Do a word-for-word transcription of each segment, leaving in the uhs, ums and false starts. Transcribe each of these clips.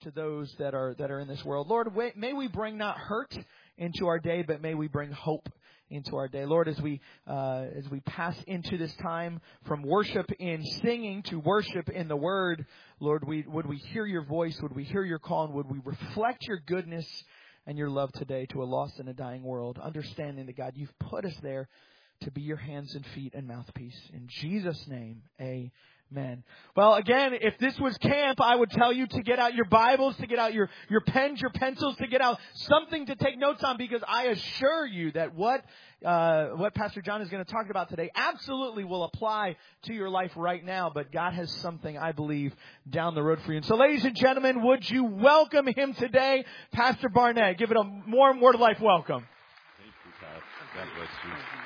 to those that are that are in this world. Lord, may we bring not hurt into our day, but may we bring hope into our day. Lord, as we uh, as we pass into this time from worship in singing to worship in the Word, Lord, we would we hear your voice, would we hear your call, and would we reflect your goodness and your love today to a lost and a dying world, understanding that, God, you've put us there to be your hands and feet and mouthpiece. In Jesus' name, amen. Well, again, if this was camp, I would tell you to get out your Bibles, to get out your, your pens, your pencils, to get out something to take notes on, because I assure you that what uh, what Pastor John is going to talk about today absolutely will apply to your life right now, but God has something, I believe, down the road for you. And so, ladies and gentlemen, would you welcome him today, Pastor Barnett? Give it a more Word of Life welcome. Thank you, Pastor. God bless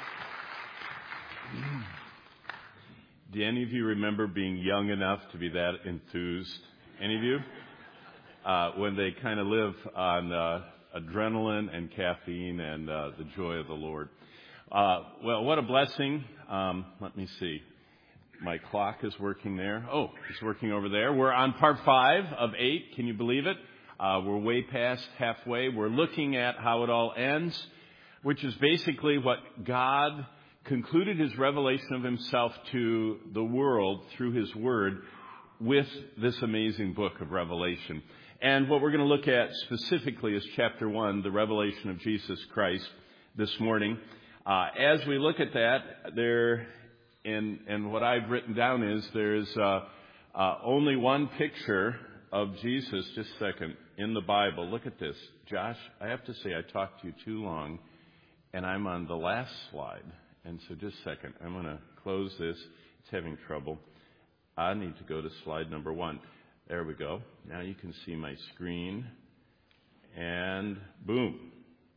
you. Do any of you remember being young enough to be that enthused? Any of you? Uh, when they kind of live on uh, adrenaline and caffeine and uh, the joy of the Lord. Uh, well, what a blessing. Um, let me see. My clock is working there. Oh, it's working over there. We're on part five of eight. Can you believe it? Uh, we're way past halfway. We're looking at how it all ends, which is basically what God concluded his revelation of himself to the world through his word with this amazing book of Revelation. And what we're going to look at specifically is chapter one, the revelation of Jesus Christ, this morning. Uh, as we look at that, there, and, and what I've written down is there's uh, uh, only one picture of Jesus, just a second, in the Bible. Look at this. Josh, I have to say I talked to you too long, and I'm on the last slide. And so just a second, I'm going to close this. It's having trouble. I need to go to slide number one. There we go. Now you can see my screen. And boom.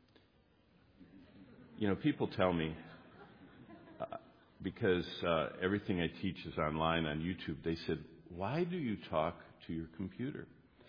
You know, people tell me, uh, because uh, everything I teach is online on YouTube, they said, why do you talk to your computer?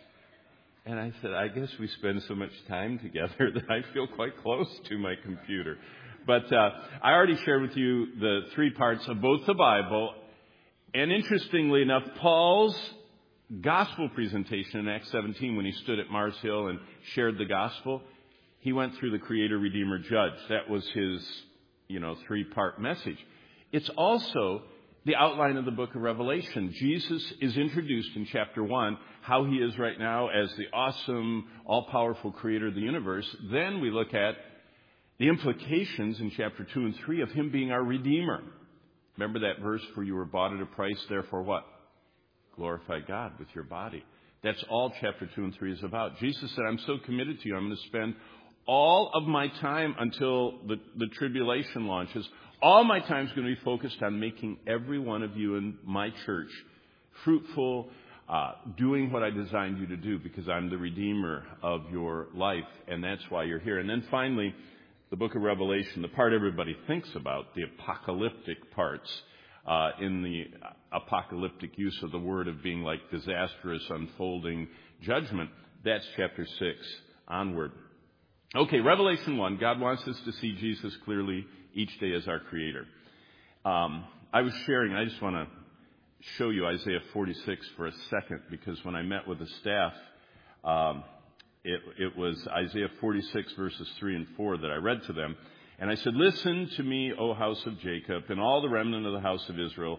And I said, I guess we spend so much time together that I feel quite close to my computer. But uh, I already shared with you the three parts of both the Bible. And interestingly enough, Paul's gospel presentation in Acts seventeen, when he stood at Mars Hill and shared the gospel, he went through the Creator, Redeemer, Judge. That was his, you know, three-part message. It's also the outline of the book of Revelation. Jesus is introduced in chapter one, how he is right now as the awesome, all-powerful creator of the universe. Then we look at the implications in chapter two and three of him being our Redeemer. Remember that verse, for you were bought at a price, therefore what? Glorify God with your body. That's all chapter two and three is about. Jesus said, I'm so committed to you, I'm going to spend all of my time until the, the tribulation launches. All my time is going to be focused on making every one of you in my church fruitful, uh, doing what I designed you to do, because I'm the Redeemer of your life, and that's why you're here. And then finally, the book of Revelation, the part everybody thinks about, the apocalyptic parts, uh, in the apocalyptic use of the word of being like disastrous unfolding judgment, that's chapter six onward. Okay, Revelation one, God wants us to see Jesus clearly each day as our creator. Um, I was sharing, I just want to show you Isaiah forty-six for a second, because when I met with the staff, um, it, it was Isaiah forty-six verses three and four that I read to them. And I said, listen to me, O house of Jacob, and all the remnant of the house of Israel,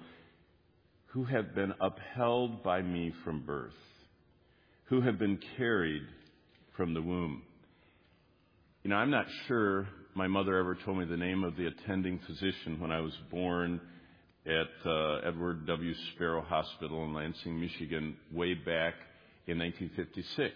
who have been upheld by me from birth, who have been carried from the womb. You know, I'm not sure my mother ever told me the name of the attending physician when I was born at uh, Edward W. Sparrow Hospital in Lansing, Michigan, way back in nineteen fifty-six.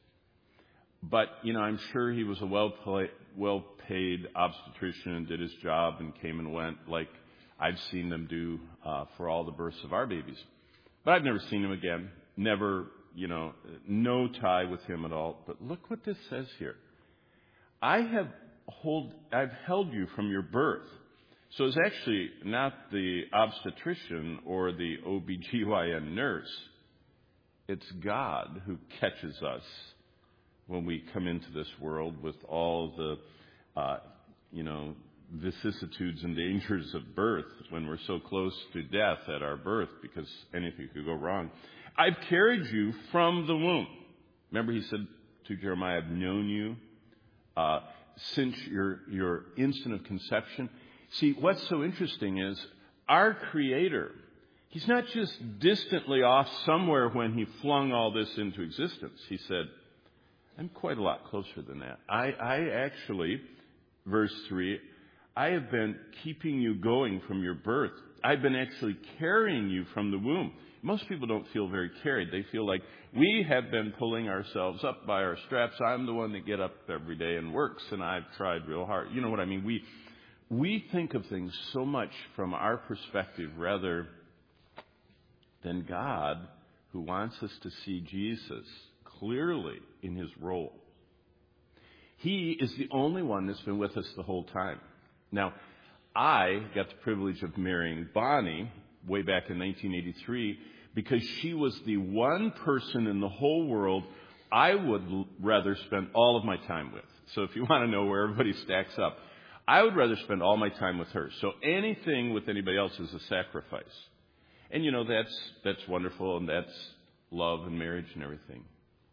But, you know, I'm sure he was a well-paid, well-paid obstetrician and did his job and came and went like I've seen them do uh, for all the births of our babies. But I've never seen him again. Never, you know, no tie with him at all. But look what this says here. I have hold, I've held you from your birth. So it's actually not the obstetrician or the O B G Y N nurse. It's God who catches us when we come into this world with all the, uh, you know, vicissitudes and dangers of birth, when we're so close to death at our birth because anything could go wrong. I've carried you from the womb. Remember he said to Jeremiah, I've known you uh, since your, your instant of conception. See, what's so interesting is our Creator, he's not just distantly off somewhere when he flung all this into existence. He said, I'm quite a lot closer than that. I, I actually, verse three, I have been keeping you going from your birth. I've been actually carrying you from the womb. Most people don't feel very carried. They feel like we have been pulling ourselves up by our straps. I'm the one that get up every day and works, and I've tried real hard. You know what I mean? We we think of things so much from our perspective rather than God, who wants us to see Jesus clearly in his role. He is the only one that's been with us the whole time. Now, I got the privilege of marrying Bonnie way back in nineteen eighty-three because she was the one person in the whole world I would rather spend all of my time with. So if you want to know where everybody stacks up, I would rather spend all my time with her. So anything with anybody else is a sacrifice. And, you know, that's that's wonderful, and that's love and marriage and everything.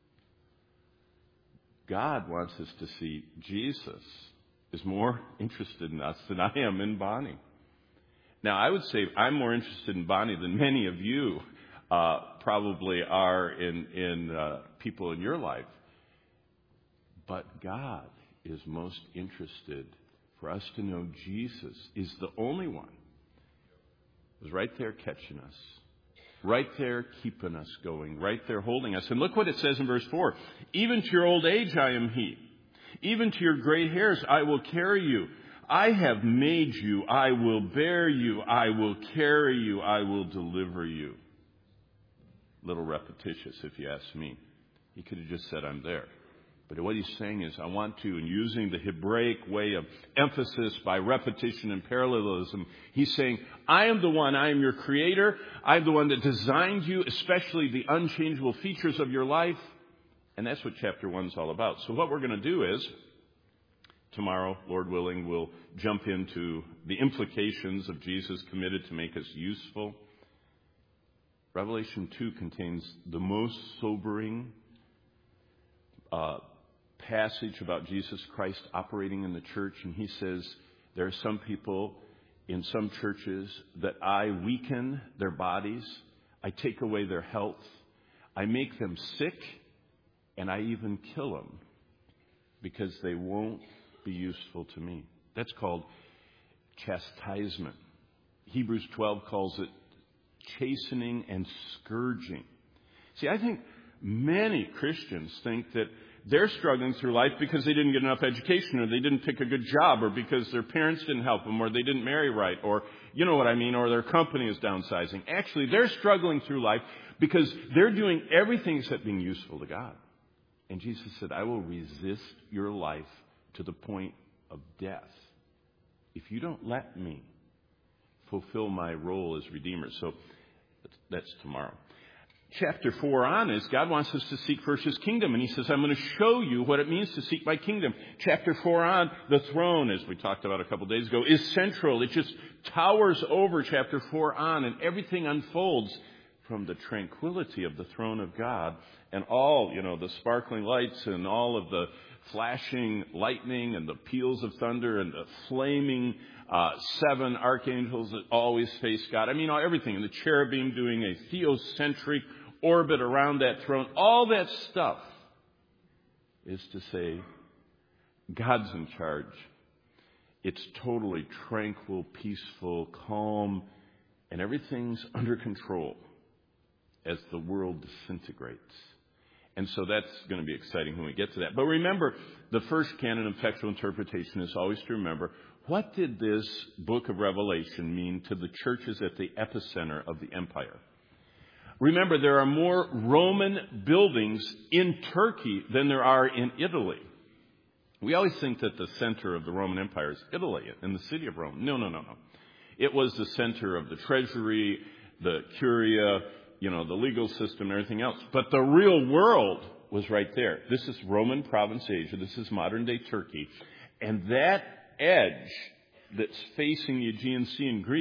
God wants us to see Jesus is more interested in us than I am in Bonnie. Now, I would say I'm more interested in Bonnie than many of you uh, probably are in, in uh, people in your life. But God is most interested for us to know Jesus is the only one who's right there catching us, right there keeping us going, right there holding us. And look what it says in verse four. Even to your old age I am he. Even to your gray hairs I will carry you. I have made you. I will bear you. I will carry you. I will deliver you. Little repetitious, if you ask me. He could have just said, I'm there. But what he's saying is, I want to, and using the Hebraic way of emphasis by repetition and parallelism, he's saying, I am the one, I am your creator. I'm the one that designed you, especially the unchangeable features of your life. And that's what chapter one is all about. So what we're going to do is, tomorrow, Lord willing, we'll jump into the implications of Jesus committed to make us useful. Revelation two contains the most sobering uh, passage about Jesus Christ operating in the church. And he says, there are some people in some churches that I weaken their bodies. I take away their health. I make them sick. And I even kill them because they won't be useful to me. That's called chastisement. Hebrews twelve calls it chastening and scourging. See, I think many Christians think that they're struggling through life because they didn't get enough education, or they didn't pick a good job, or because their parents didn't help them, or they didn't marry right, or you know what I mean, or their company is downsizing. Actually, they're struggling through life because they're doing everything except being useful to God. And Jesus said, I will resist your life to the point of death if you don't let me fulfill my role as Redeemer. So that's tomorrow. Chapter four on is God wants us to seek first his kingdom. And he says, I'm going to show you what it means to seek my kingdom. Chapter four on, the throne, as we talked about a couple of days ago, is central. It just towers over chapter four on, and everything unfolds from the tranquility of the throne of God and all, you know, the sparkling lights and all of the flashing lightning and the peals of thunder and the flaming uh, seven archangels that always face God. I mean, everything. And the cherubim doing a theocentric orbit around that throne. All that stuff is to say God's in charge. It's totally tranquil, peaceful, calm, and everything's under control as the world disintegrates. And so that's going to be exciting when we get to that. But remember, the first canon of textual interpretation is always to remember, what did this book of Revelation mean to the churches at the epicenter of the empire? Remember, there are more Roman buildings in Turkey than there are in Italy. We always think that the center of the Roman Empire is Italy and the city of Rome. No, no, no, no. It was the center of the treasury, the curia, you know, the legal system and everything else. But the real world was right there. This is Roman province Asia. This is modern day Turkey. And that edge that's facing the Aegean Sea in Greece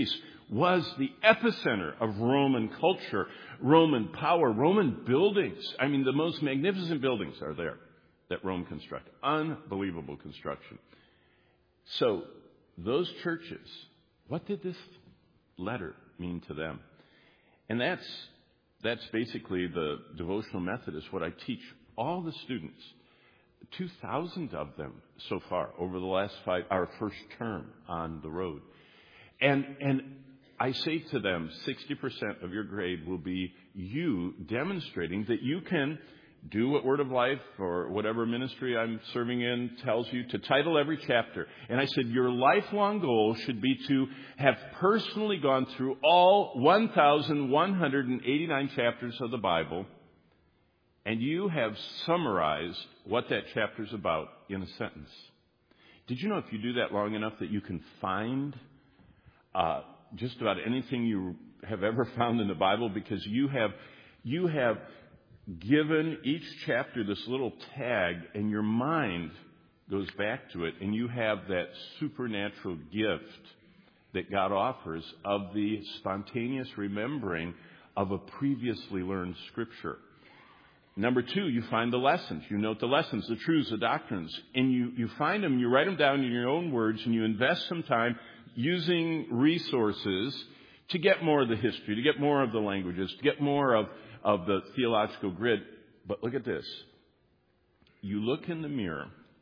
was the epicenter of Roman culture, Roman power, Roman buildings. I mean, the most magnificent buildings are there that Rome constructed. Unbelievable construction. So those churches, what did this letter mean to them? And that's that's basically the devotional method is what I teach all the students. two thousand of them so far over the last five, our first term on the road. And and I say to them, sixty percent of your grade will be you demonstrating that you can do what Word of Life or whatever ministry I'm serving in tells you to title every chapter. And I said, your lifelong goal should be to have personally gone through all one thousand one hundred eighty-nine chapters of the Bible, and you have summarized what that chapter is about in a sentence. Did you know if you do that long enough that you can find uh, just about anything you have ever found in the Bible, because you have you have given each chapter this little tag, and your mind goes back to it, and you have that supernatural gift that God offers of the spontaneous remembering of a previously learned scripture. Number two, you find the lessons. You note the lessons, the truths, the doctrines, and you, you find them, you write them down in your own words, and you invest some time using resources to get more of the history, to get more of the languages, to get more of of the theological grid. But look at this. You look in the mirror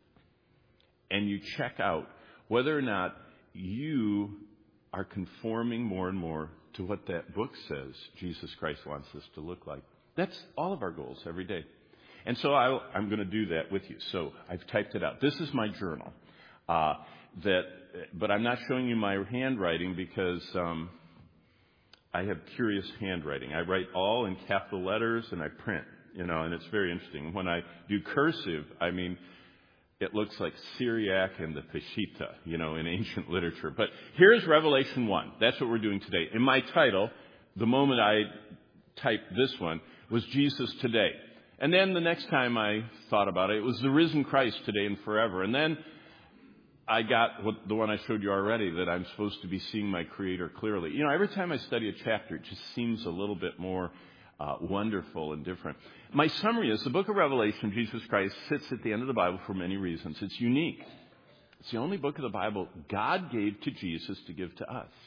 and you check out whether or not you are conforming more and more to what that book says Jesus Christ wants us to look like. That's all of our goals every day. And so I, I'm going to do that with you. So I've typed it out. This is my journal. Uh, that, but I'm not showing you my handwriting because um, I have curious handwriting. I write all in capital letters and I print, you know, and it's very interesting. When I do cursive, I mean, it looks like Syriac and the Peshitta, you know, in ancient literature. But here's Revelation one. That's what we're doing today. In my title, the moment I typed this one, was Jesus Today. And then the next time I thought about it, it was the risen Christ today and forever. And then I got what, the one I showed you already, that I'm supposed to be seeing my Creator clearly. You know, every time I study a chapter, it just seems a little bit more uh, wonderful and different. My summary is the book of Revelation, Jesus Christ, sits at the end of the Bible for many reasons. It's unique. It's the only book of the Bible God gave to Jesus to give to us.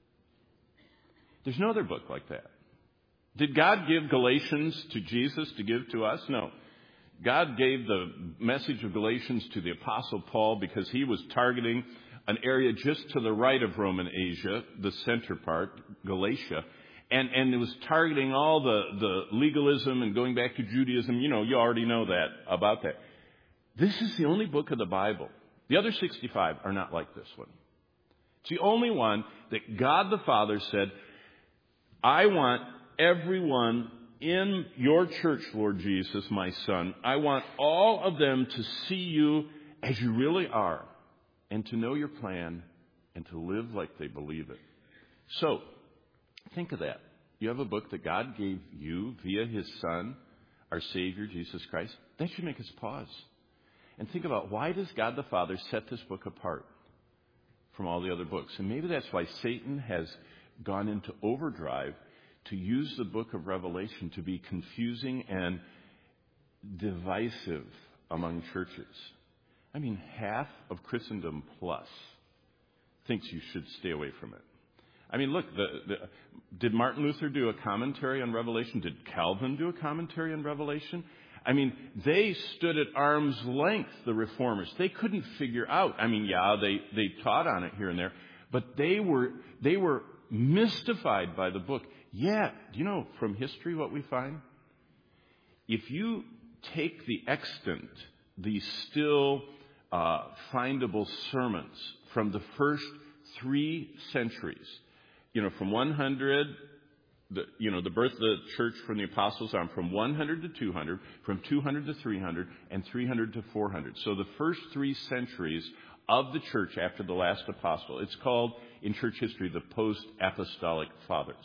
There's no other book like that. Did God give Galatians to Jesus to give to us? No. God gave the message of Galatians to the Apostle Paul because he was targeting an area just to the right of Roman Asia, the center part, Galatia, and, and it was targeting all the, the legalism and going back to Judaism. You know, you already know that about that. This is the only book of the Bible. The other sixty-five are not like this one. It's the only one that God the Father said, I want everyone in your church, Lord Jesus, my Son, I want all of them to see you as you really are and to know your plan and to live like they believe it. So, think of that. You have a book that God gave you via His Son, our Savior, Jesus Christ. That should make us pause and think about, why does God the Father set this book apart from all the other books? And maybe that's why Satan has gone into overdrive to use the book of Revelation to be confusing and divisive among churches. I mean, half of Christendom plus thinks you should stay away from it. I mean, look, the, the, did Martin Luther do a commentary on Revelation? Did Calvin do a commentary on Revelation? I mean, they stood at arm's length, the reformers. They couldn't figure out. I mean, yeah, they, they taught on it here and there, but they were they were mystified by the book. Yeah, do you know from history what we find? If you take the extant, the still uh, findable sermons from the first three centuries, you know, from one hundred, the, you know, the birth of the church from the apostles on, from one hundred to two hundred, from two hundred to three hundred, and three hundred to four hundred. So the first three centuries of the church after the last apostle. It's called, in church history, the post-apostolic fathers.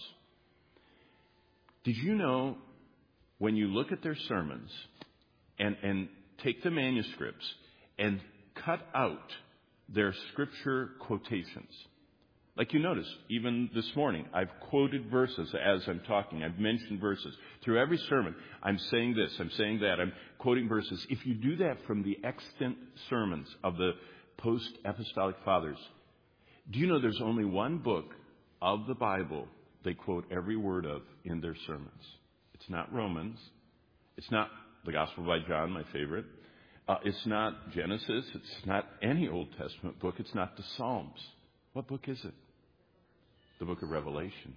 Did you know when you look at their sermons and, and take the manuscripts and cut out their scripture quotations, Like you notice, even this morning, I've quoted verses as I'm talking. I've mentioned verses. Through every sermon, I'm saying this, I'm saying that, I'm quoting verses. If you do that from the extant sermons of the post-apostolic fathers, do you know there's only one book of the Bible they quote every word of in their sermons? It's not Romans. It's not the Gospel by John, my favorite. Uh, it's not Genesis. It's not any Old Testament book. It's not the Psalms. What book is it? The book of Revelation.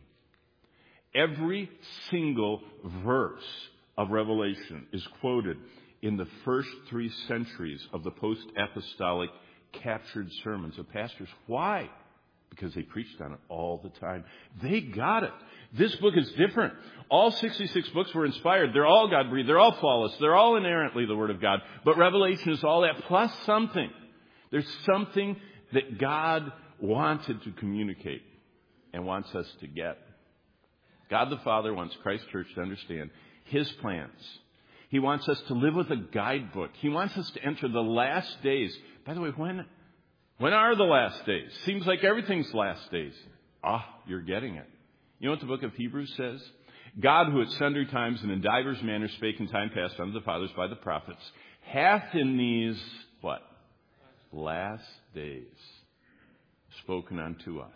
Every single verse of Revelation is quoted in the first three centuries of the post-apostolic captured sermons of pastors. Why? Because they preached on it all the time. They got it. This book is different. All sixty-six books were inspired. They're all God-breathed. They're all flawless. They're all inherently the Word of God. But Revelation is all that plus something. There's something that God wanted to communicate and wants us to get. God the Father wants Christ Church to understand His plans. He wants us to live with a guidebook. He wants us to enter the last days. By the way, when, when are the last days? Seems like everything's last days. Ah, you're getting it. You know what the book of Hebrews says? God, who at sundry times and in divers manners spake in time past unto the fathers by the prophets, hath in these, what? Last days spoken unto us.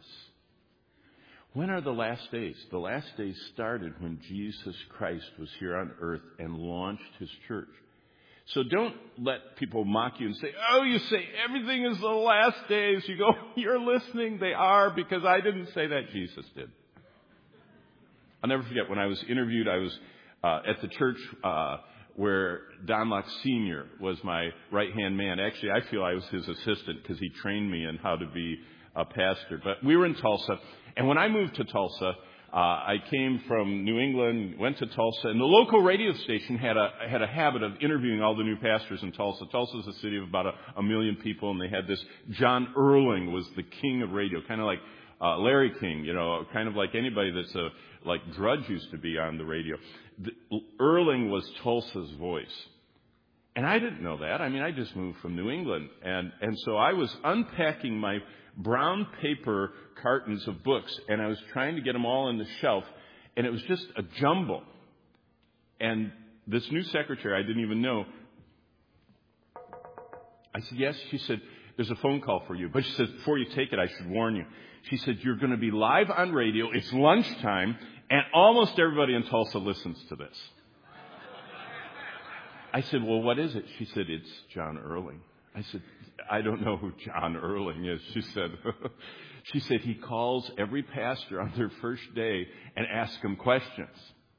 When are the last days? The last days started when Jesus Christ was here on earth and launched His church. So don't let people mock you and say, oh, you say everything is the last days. You go, you're listening. They are, because I didn't say that. Jesus did. I'll never forget when I was interviewed, I was uh, at the church uh, where Don Locke Senior was my right-hand man. Actually, I feel I was his assistant because he trained me in how to be a pastor. But we were in Tulsa. And when I moved to Tulsa, uh, I came from New England, went to Tulsa, and the local radio station had a had a habit of interviewing all the new pastors in Tulsa. Tulsa is a city of about a, a million people, and they had this John Erling was the king of radio, kind of like uh, Larry King, you know, kind of like anybody that's a like Drudge used to be on the radio. The, Erling was Tulsa's voice. And I didn't know that. I mean, I just moved from New England. And, and so I was unpacking my brown paper cartons of books, and I was trying to get them all on the shelf, and it was just a jumble. And this new secretary, I didn't even know. I said, yes. She said, there's a phone call for you. But she said, before you take it, I should warn you. She said, you're going to be live on radio. It's lunchtime, and almost everybody in Tulsa listens to this. I said, well, what is it? She said, it's John Erling. I said, I don't know who John Erling is. She said, she said, he calls every pastor on their first day and asks them questions.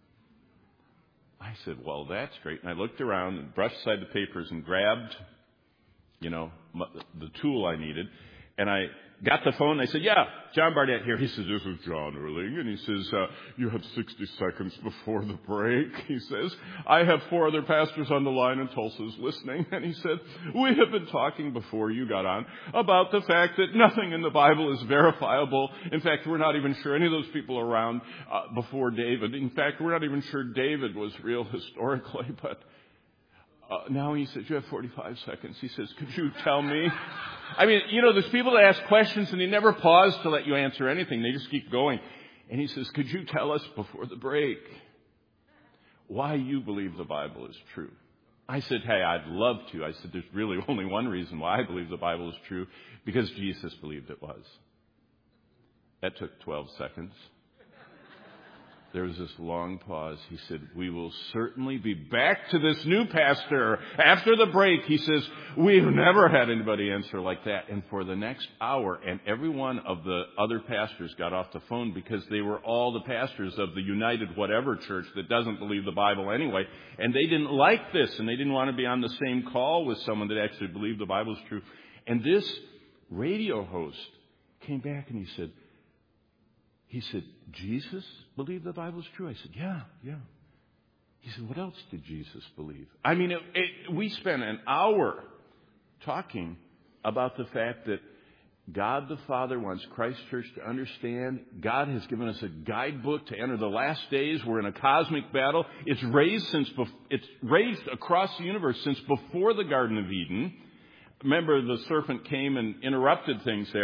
I said, well, that's great. And I looked around and brushed aside the papers and grabbed, you know, the tool I needed. And I got the phone, and I said, yeah, John Barnett here. He says, this is John Erling. And he says, uh, you have sixty seconds before the break. He says, I have four other pastors on the line, and Tulsa's listening. And he said, we have been talking before you got on about the fact that nothing in the Bible is verifiable. In fact, we're not even sure any of those people around uh, before David. In fact, we're not even sure David was real historically. But uh, now he says, you have forty-five seconds. He says, could you tell me? I mean, you know, there's people that ask questions and they never pause to let you answer anything. They just keep going. And he says, could you tell us before the break why you believe the Bible is true? I said, hey, I'd love to. I said, there's really only one reason why I believe the Bible is true, because Jesus believed it was. That took twelve seconds. There was this long pause. He said, we will certainly be back to this new pastor after the break. He says, we've never had anybody answer like that. And for the next hour, and every one of the other pastors got off the phone, because they were all the pastors of the United Whatever Church that doesn't believe the Bible anyway. And they didn't like this, and they didn't want to be on the same call with someone that actually believed the Bible is true. And this radio host came back and he said, He said, Jesus believed the Bible is true? I said, yeah, yeah. He said, what else did Jesus believe? I mean, it, it, we spent an hour talking about the fact that God the Father wants Christ Church to understand God has given us a guidebook to enter the last days. We're in a cosmic battle. It's raised since bef- it's raised across the universe since before the Garden of Eden. Remember, the serpent came and interrupted things there.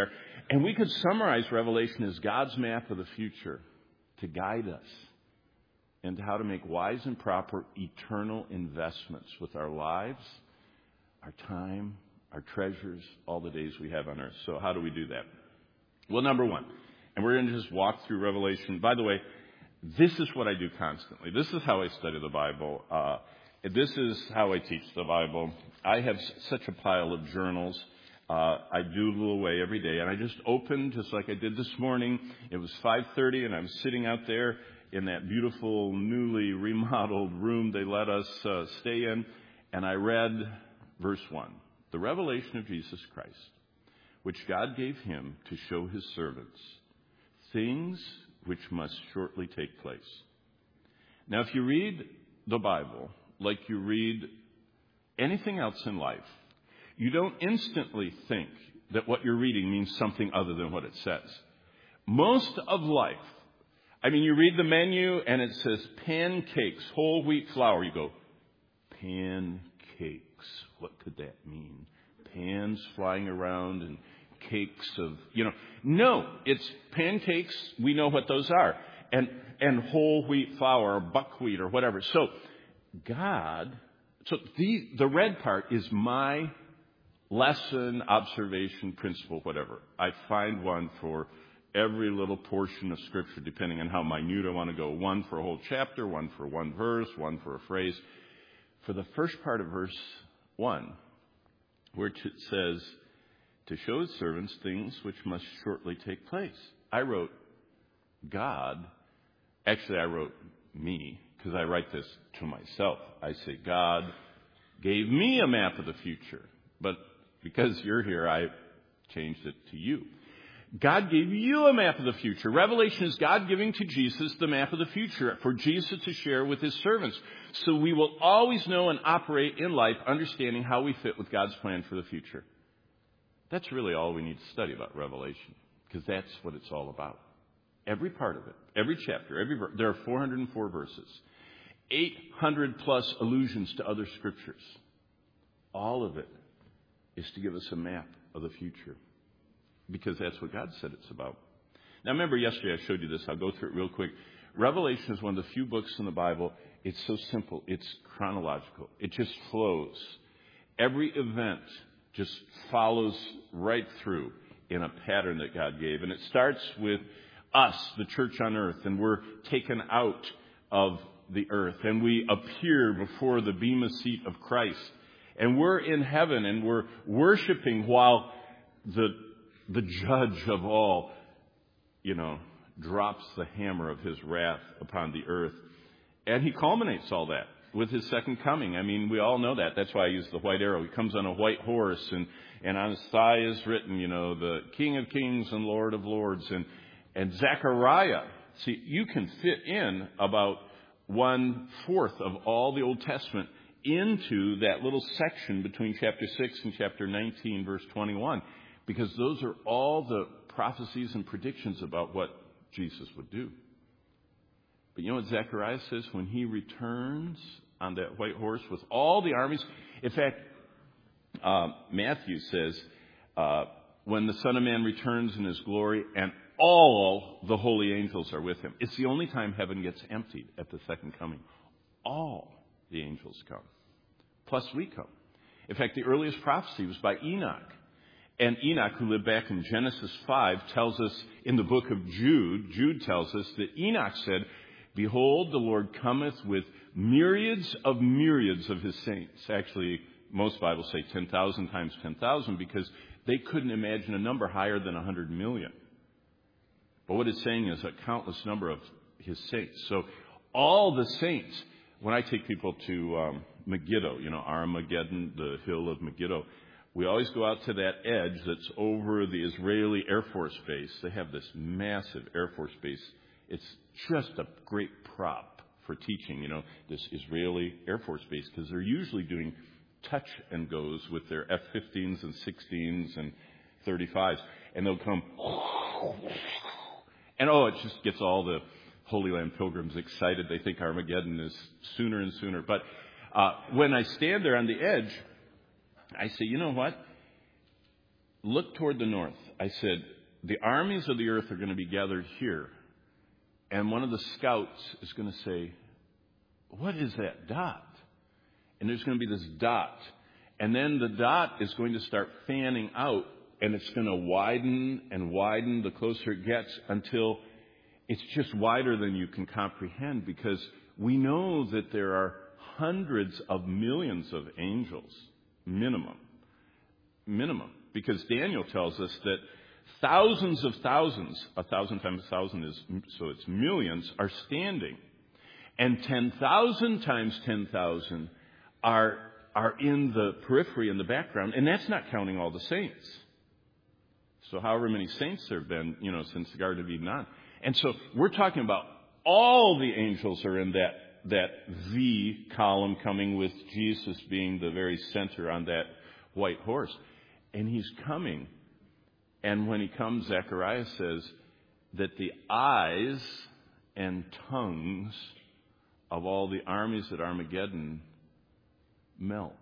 And we could summarize Revelation as God's map of the future to guide us into how to make wise and proper eternal investments with our lives, our time, our treasures, all the days we have on earth. So how do we do that? Well, number one, and we're going to just walk through Revelation. By the way, this is what I do constantly. This is how I study the Bible. Uh, this is how I teach the Bible. I have such a pile of journals. Uh, I doodle away every day, and I just opened, just like I did this morning. It was five thirty, and I'm sitting out there in that beautiful, newly remodeled room they let us uh, stay in, and I read verse one, the revelation of Jesus Christ, which God gave him to show his servants things which must shortly take place. Now, if you read the Bible like you read anything else in life, you don't instantly think that what you're reading means something other than what it says. Most of life, I mean, you read the menu and it says pancakes, whole wheat flour. You go, pancakes. What could that mean? Pans flying around and cakes of, you know. No, it's pancakes. We know what those are. And and whole wheat flour or buckwheat or whatever. So God, so the the red part is my lesson, observation, principle, whatever. I find one for every little portion of Scripture, depending on how minute I want to go. One for a whole chapter, one for one verse, one for a phrase. For the first part of verse one, where it says, to show his servants things which must shortly take place. I wrote God. Actually, I wrote me, because I write this to myself. I say, God gave me a map of the future. But because you're here, I changed it to you. God gave you a map of the future. Revelation is God giving to Jesus the map of the future for Jesus to share with his servants. So we will always know and operate in life understanding how we fit with God's plan for the future. That's really all we need to study about Revelation, because that's what it's all about. Every part of it, every chapter, every verse. There are four hundred four verses, eight hundred plus allusions to other scriptures. All of it is to give us a map of the future, because that's what God said it's about. Now, remember yesterday I showed you this. I'll go through it real quick. Revelation is one of the few books in the Bible. It's so simple. It's chronological. It just flows. Every event just follows right through in a pattern that God gave. And it starts with us, the church on earth, and we're taken out of the earth, and we appear before the bema seat of Christ. And we're in heaven, and we're worshiping while the the judge of all, you know, drops the hammer of his wrath upon the earth. And he culminates all that with his second coming. I mean, we all know that. That's why I use the white arrow. He comes on a white horse, and, and on his thigh is written, you know, the King of Kings and Lord of Lords. And, and Zechariah, see, you can fit in about one-fourth of all the Old Testament into that little section between chapter six and chapter nineteen, verse twenty-one, because those are all the prophecies and predictions about what Jesus would do. But you know what Zechariah says when he returns on that white horse with all the armies? In fact, uh, Matthew says, uh, when the Son of Man returns in his glory and all the holy angels are with him. It's the only time heaven gets emptied at the second coming. All the angels come. Plus we come. In fact, the earliest prophecy was by Enoch. And Enoch, who lived back in Genesis five, tells us in the book of Jude, Jude tells us that Enoch said, behold, the Lord cometh with myriads of myriads of his saints. Actually, most Bibles say ten thousand times ten thousand, because they couldn't imagine a number higher than one hundred million. But what it's saying is a countless number of his saints. So all the saints, when I take people to um, Megiddo, you know, Armageddon, the hill of Megiddo, we always go out to that edge that's over the Israeli Air Force Base. They have this massive Air Force base. It's just a great prop for teaching, you know, this Israeli Air Force Base, because they're usually doing touch and goes with their F fifteens and sixteens and thirty-fives. And they'll come, and oh, it just gets all the Holy Land pilgrims excited. They think Armageddon is sooner and sooner. But uh, when I stand there on the edge, I say, you know what? Look toward the north. I said, the armies of the earth are going to be gathered here. And one of the scouts is going to say, what is that dot? And there's going to be this dot. And then the dot is going to start fanning out. And it's going to widen and widen the closer it gets until it's just wider than you can comprehend. Because we know that there are hundreds of millions of angels, minimum. Minimum. Because Daniel tells us that thousands of thousands, a thousand times a thousand is, so it's millions, are standing. And ten thousand times ten thousand are, are in the periphery, in the background. And that's not counting all the saints. So however many saints there have been, you know, since the Garden of Eden on. And so we're talking about all the angels are in that, that V column coming with Jesus being the very center on that white horse. And he's coming. And when he comes, Zechariah says that the eyes and tongues of all the armies at Armageddon melt.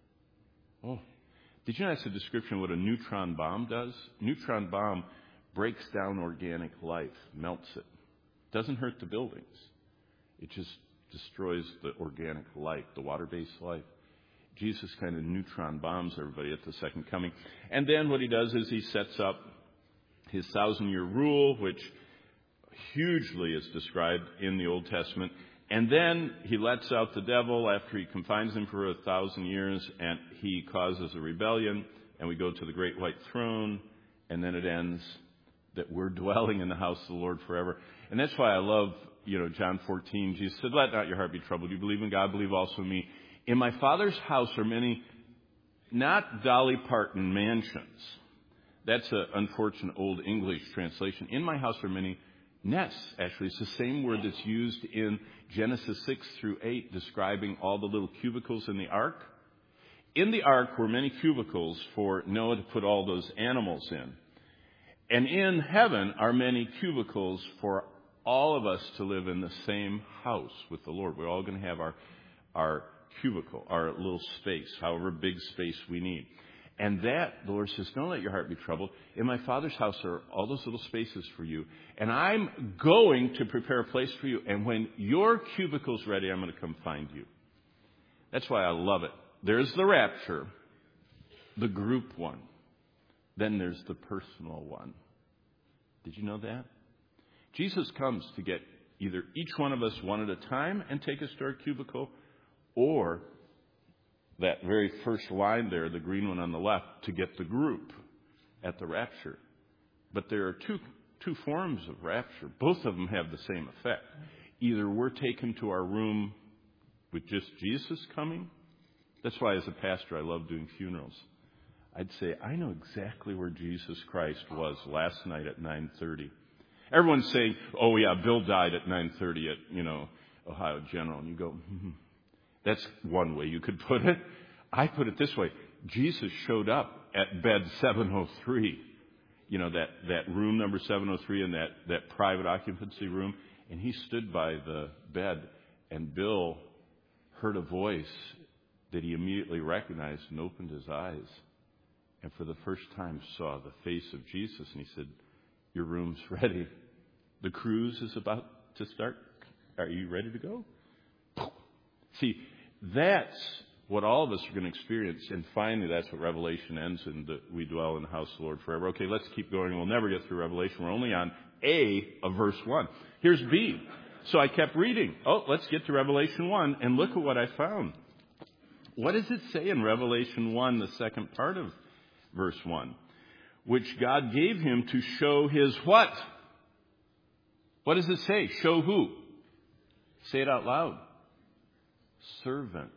Oh, did you know that's a description of what a neutron bomb does? Neutron bomb breaks down organic life, melts it. Doesn't hurt the buildings. It just destroys the organic life, the water-based life. Jesus kind of neutron bombs everybody at the second coming. And then what he does is he sets up his thousand-year rule, which hugely is described in the Old Testament. And then he lets out the devil after he confines him for a thousand years, and he causes a rebellion, and we go to the great white throne, and then it ends that we're dwelling in the house of the Lord forever. And that's why I love, you know, John fourteen. Jesus said, let not your heart be troubled. You believe in God, believe also in me. In my Father's house are many, not Dolly Parton mansions. That's an unfortunate old English translation. In my house are many nests, actually. It's the same word that's used in Genesis six through eight, describing all the little cubicles in the ark. In the ark were many cubicles for Noah to put all those animals in. And in heaven are many cubicles for all of us to live in the same house with the Lord. We're all going to have our, our cubicle, our little space, however big space we need. And that, the Lord says, don't let your heart be troubled. In my Father's house are all those little spaces for you. And I'm going to prepare a place for you. And when your cubicle's ready, I'm going to come find you. That's why I love it. There's the rapture, the group one. Then there's the personal one. Did you know that? Jesus comes to get either each one of us one at a time and take us to our cubicle, or that very first line there, the green one on the left, to get the group at the rapture. But there are two two forms of rapture. Both of them have the same effect. Either we're taken to our room with just Jesus coming. That's why as a pastor I love doing funerals. I'd say, I know exactly where Jesus Christ was last night at nine thirty. Everyone's saying, oh yeah, Bill died at nine thirty at, you know, Ohio General. And you go, hmm. That's one way you could put it. I put it this way. Jesus showed up at bed seven oh three. You know, that, that room number seven oh three in that, that private occupancy room. And he stood by the bed, and Bill heard a voice that he immediately recognized and opened his eyes. And for the first time saw the face of Jesus. And he said, your room's ready. The cruise is about to start. Are you ready to go? See, that's what all of us are going to experience. And finally, that's what Revelation ends in, that we dwell in the house of the Lord forever. Okay, let's keep going. We'll never get through Revelation. We're only on A of verse one. Here's B. So I kept reading. Oh, let's get to Revelation one. And look at what I found. What does it say in Revelation one, the second part of verse one? Which God gave him to show his what? What does it say? Show who? Say it out loud. Servants.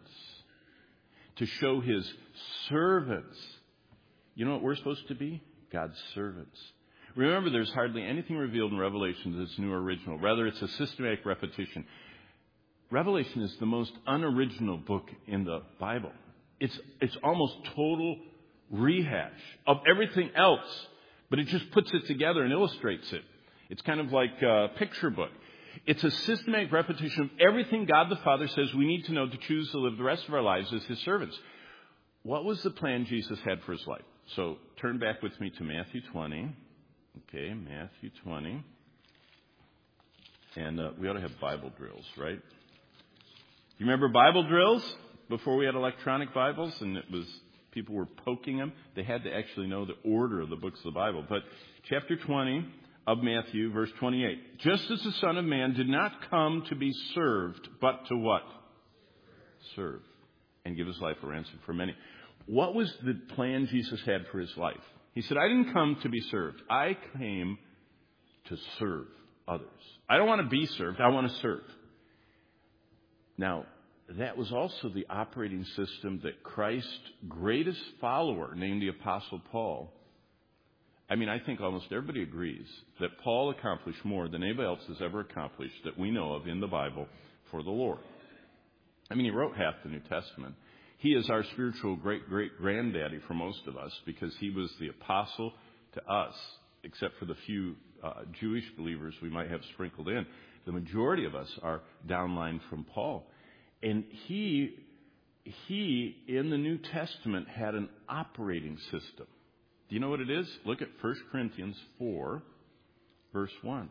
To show his servants. You know what we're supposed to be? God's servants. Remember, there's hardly anything revealed in Revelation that's new or original. Rather, it's a systematic repetition. Revelation is the most unoriginal book in the Bible. It's, it's almost total rehash of everything else, but it just puts it together and illustrates it. It's kind of like a picture book. It's a systematic repetition of everything God the Father says we need to know to choose to live the rest of our lives as his servants. What was the plan Jesus had for his life? So turn back with me to Matthew twenty. Okay, Matthew twenty. And uh, we ought to have Bible drills, right? You remember Bible drills before we had electronic Bibles, and it was people were poking them? They had to actually know the order of the books of the Bible. But chapter twenty of Matthew, verse twenty-eight. Just as the Son of Man did not come to be served, but to what? Serve. And give his life a ransom for many. What was the plan Jesus had for his life? He said, I didn't come to be served. I came to serve others. I don't want to be served. I want to serve. Now, that was also the operating system that Christ's greatest follower, named the Apostle Paul, I mean, I think almost everybody agrees that Paul accomplished more than anybody else has ever accomplished that we know of in the Bible for the Lord. I mean, he wrote half the New Testament. He is our spiritual great-great-granddaddy for most of us because he was the apostle to us, except for the few uh, Jewish believers we might have sprinkled in. The majority of us are downline from Paul. And he, he, in the New Testament, had an operating system. Do you know what it is? Look at First Corinthians four, verse one.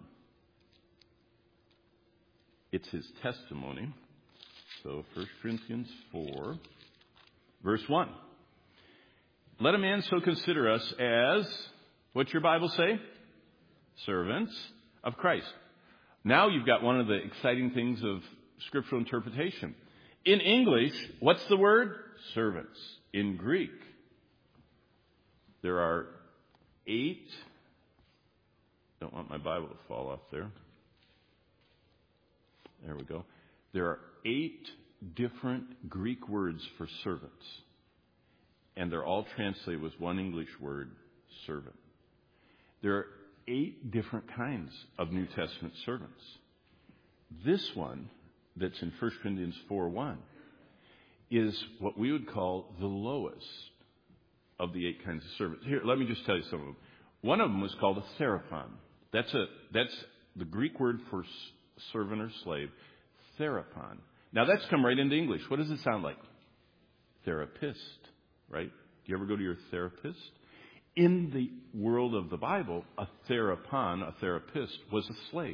It's his testimony. So First Corinthians four, verse one. Let a man so consider us as, what's your Bible say? Servants of Christ. Now you've got one of the exciting things of scriptural interpretation. In English, what's the word? Servants. In Greek, there are eight, don't want my Bible to fall off there. There we go. There are eight different Greek words for servants. And they're all translated with one English word, servant. There are eight different kinds of New Testament servants. This one, that's in First Corinthians four one, is what we would call the lowest of the eight kinds of servants. Here, let me just tell you some of them. One of them was called a therapon. That's a that's the Greek word for servant or slave, therapon. Now that's come right into English. What does it sound like? Therapist, right? Do you ever go to your therapist? In the world of the Bible, a therapon, a therapist, was a slave.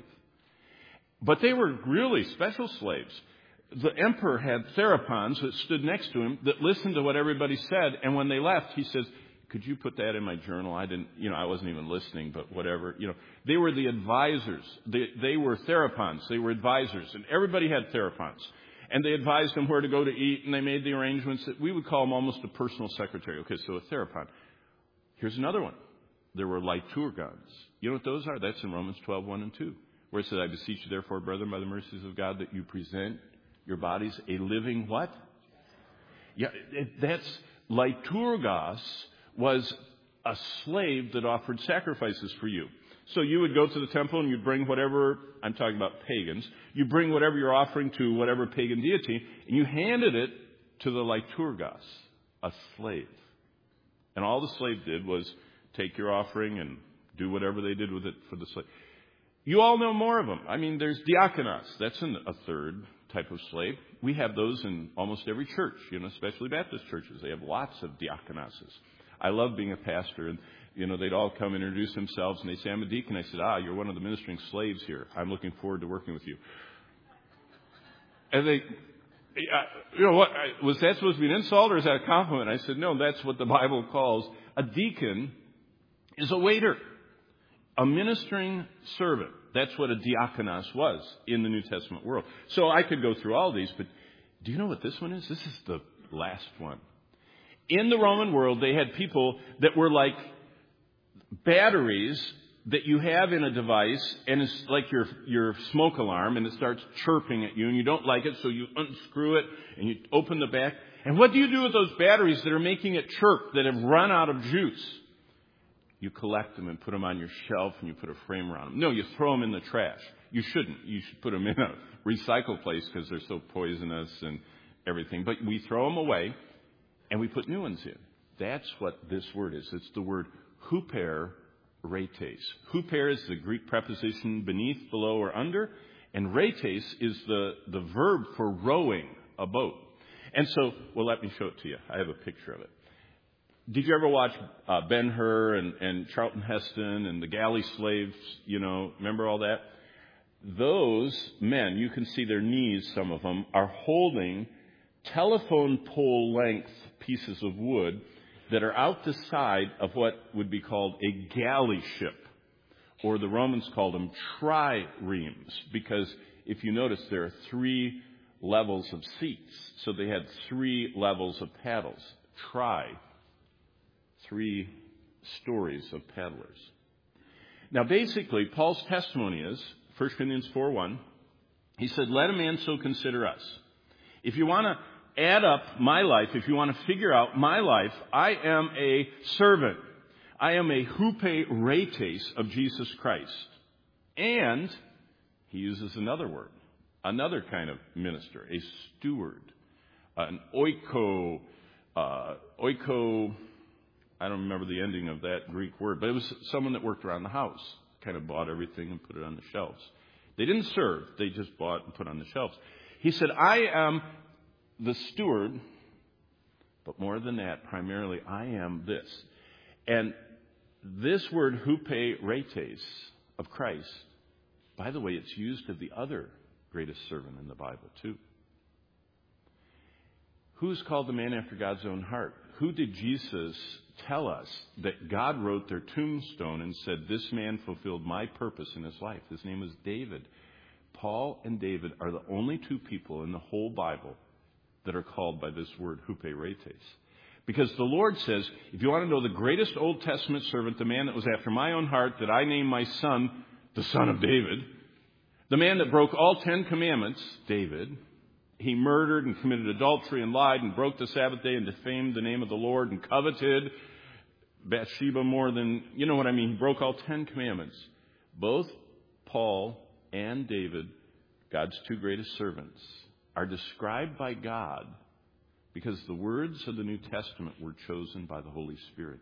But they were really special slaves. The emperor had therapons that stood next to him that listened to what everybody said. And when they left, he says, could you put that in my journal? I didn't, you know, I wasn't even listening, but whatever. You know, they were the advisors. They, they were therapons. They were advisors. And everybody had therapons. And they advised them where to go to eat. And they made the arrangements that we would call them almost a personal secretary. Okay, so a therapon. Here's another one. There were liturgons. You know what those are? That's in Romans twelve, one and two. Where it says, I beseech you therefore, brethren, by the mercies of God, that you present your bodies a living what? Yeah, it, that's liturgos was a slave that offered sacrifices for you. So you would go to the temple and you'd bring whatever, I'm talking about pagans, you bring whatever you're offering to whatever pagan deity, and you handed it to the liturgos, a slave. And all the slave did was take your offering and do whatever they did with it for the slave. You all know more of them. I mean, there's diakonos. That's an, a third type of slave. We have those in almost every church, you know, especially Baptist churches. They have lots of diakonoses. I love being a pastor, and, you know, they'd all come and introduce themselves, and they say, I'm a deacon. I said, ah, you're one of the ministering slaves here. I'm looking forward to working with you. And they, you know, what, was that supposed to be an insult, or is that a compliment? I said, no, that's what the Bible calls a deacon is a waiter, a ministering servant. That's what a diakonos was in the New Testament world. So I could go through all these, but do you know what this one is? This is the last one. In the Roman world, they had people that were like batteries that you have in a device, and it's like your your smoke alarm, and it starts chirping at you, and you don't like it, so you unscrew it, and you open the back. And what do you do with those batteries that are making it chirp, that have run out of juice? You collect them and put them on your shelf, and you put a frame around them. No, you throw them in the trash. You shouldn't. You should put them in a recycle place because they're so poisonous and everything. But we throw them away, and we put new ones in. That's what this word is. It's the word huper retes. Huper is the Greek preposition beneath, below, or under. And retes is the, the verb for rowing a boat. And so, well, let me show it to you. I have a picture of it. did you ever watch uh, Ben-Hur and, and Charlton Heston and the galley slaves? You know, remember all that? Those men, you can see their knees, some of them, are holding telephone pole length pieces of wood that are out the side of what would be called a galley ship, or the Romans called them triremes, because if you notice, there are three levels of seats. So they had three levels of paddles. Tri, three stories of paddlers. Now, basically, Paul's testimony is, First Corinthians four one, he said, let a man so consider us. If you want to add up my life, if you want to figure out my life, I am a servant. I am a huperetes of Jesus Christ. And he uses another word, another kind of minister, a steward, an oiko, uh, oiko, I don't remember the ending of that Greek word, but it was someone that worked around the house, kind of bought everything and put it on the shelves. They didn't serve, they just bought and put on the shelves. He said, I am the steward, but more than that, primarily, I am this. And this word huperetes of Christ, by the way, it's used of the other greatest servant in the Bible, too. Who's called the man after God's own heart? Who did Jesus tell us that God wrote their tombstone and said, this man fulfilled my purpose in his life? His name was David. Paul and David are the only two people in the whole Bible that are called by this word huperetes. Because the Lord says, if you want to know the greatest Old Testament servant, the man that was after my own heart, that I named my son, the son of David, the man that broke all Ten Commandments, David, he murdered and committed adultery and lied and broke the Sabbath day and defamed the name of the Lord and coveted Bathsheba more than, you know what I mean, he broke all Ten Commandments. Both Paul and David, God's two greatest servants, are described by God because the words of the New Testament were chosen by the Holy Spirit.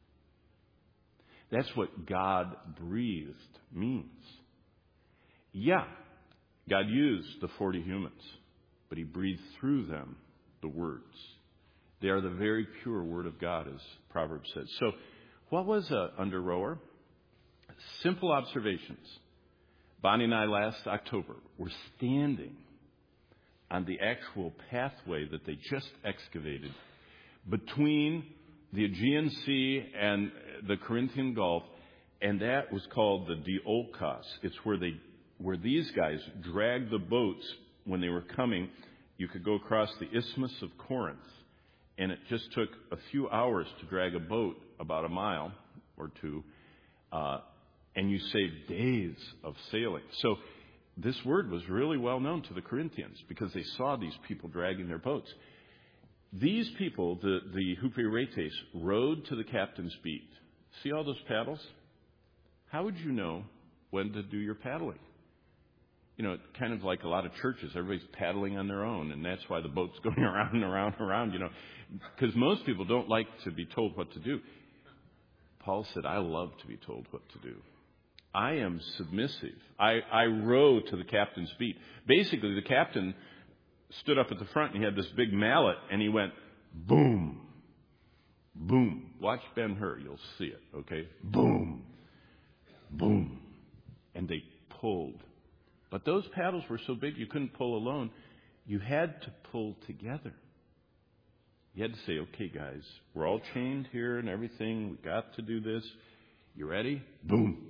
That's what God breathed means. Yeah, God used the forty humans, but he breathed through them the words. They are the very pure word of God, as Proverbs says. So, what was a under rower? Simple observations. Bonnie and I last October were standing on the actual pathway that they just excavated between the Aegean Sea and the Corinthian Gulf, and that was called the Diolkos. It's where they, where these guys dragged the boats when they were coming. You could go across the Isthmus of Corinth, and it just took a few hours to drag a boat about a mile or two, uh, and you saved days of sailing. So this word was really well known to the Corinthians because they saw these people dragging their boats. These people, the, the huperetes, rowed to the captain's beat. See all those paddles? How would you know when to do your paddling? You know, kind of like a lot of churches, everybody's paddling on their own, and that's why the boat's going around and around and around, you know, because most people don't like to be told what to do. Paul said, I love to be told what to do. I am submissive. I, I row to the captain's beat. Basically, the captain stood up at the front and he had this big mallet and he went, boom, boom. Watch Ben-Hur, you'll see it, okay? Boom, boom. And they pulled. But those paddles were so big you couldn't pull alone. You had to pull together. You had to say, okay, guys, we're all chained here and everything. We got to do this. You ready? Boom.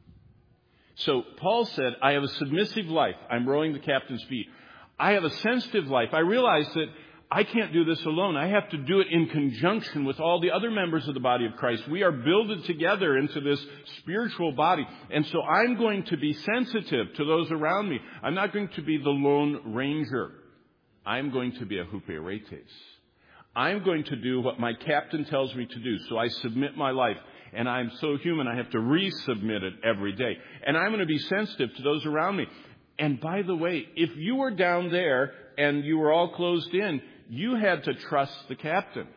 So Paul said, I have a submissive life. I'm rowing the captain's beat. I have a sensitive life. I realize that I can't do this alone. I have to do it in conjunction with all the other members of the body of Christ. We are builded together into this spiritual body. And so I'm going to be sensitive to those around me. I'm not going to be the lone ranger. I'm going to be a huperetes. I'm going to do what my captain tells me to do. So I submit my life. And I'm so human, I have to resubmit it every day. And I'm going to be sensitive to those around me. And by the way, if you were down there and you were all closed in, you had to trust the captain.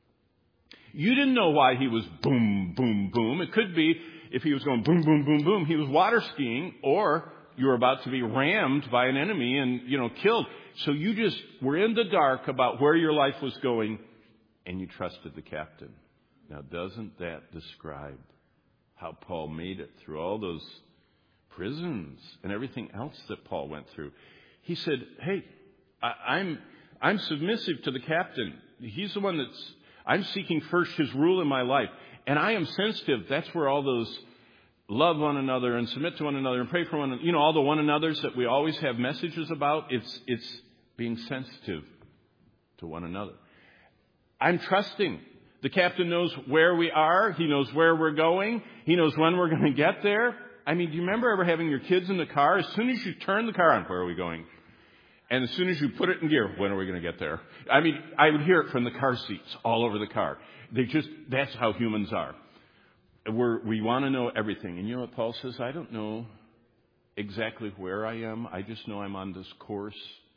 You didn't know why he was boom, boom, boom. It could be if he was going boom, boom, boom, boom, he was water skiing, or you were about to be rammed by an enemy and, you know, killed. So you just were in the dark about where your life was going, and you trusted the captain. Now, doesn't that describe how Paul made it through all those prisons and everything else that Paul went through? He said, hey, I, I'm I'm submissive to the captain. He's the one that's, I'm seeking first his rule in my life. And I am sensitive. That's where all those love one another and submit to one another and pray for one another, you know, all the one another's that we always have messages about. It's it's being sensitive to one another. I'm trusting. The captain knows where we are. He knows where we're going. He knows when we're going to get there. I mean, do you remember ever having your kids in the car? As soon as you turn the car on, where are we going? And as soon as you put it in gear, when are we going to get there? I mean, I would hear it from the car seats all over the car. They just, that's how humans are. We're, we want to know everything. And you know what Paul says? I don't know exactly where I am. I just know I'm on this course.